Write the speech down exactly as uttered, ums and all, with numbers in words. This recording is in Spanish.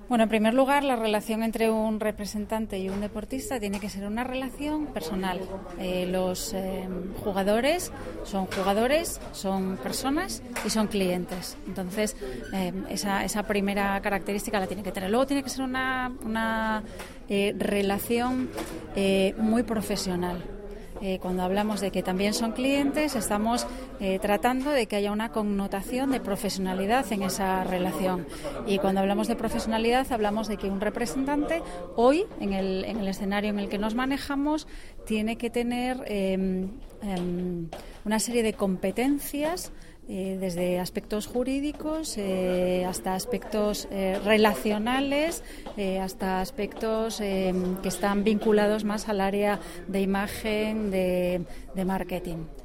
Bueno, en primer lugar, la relación entre un representante y un deportista tiene que ser una relación personal. Eh, los eh, jugadores son jugadores, son personas y son clientes. Entonces, eh, esa, esa primera característica la tiene que tener. Luego tiene que ser una, una eh, relación eh, muy profesional. Eh, cuando hablamos de que también son clientes, estamos eh, tratando de que haya una connotación de profesionalidad en esa relación. Y cuando hablamos de profesionalidad, hablamos de que un representante hoy, en el, en el escenario en el que nos manejamos, tiene que tener eh, eh, una serie de competencias, Eh, desde aspectos jurídicos eh, hasta aspectos eh, relacionales, eh, hasta aspectos eh, que están vinculados más al área de imagen, de, de marketing.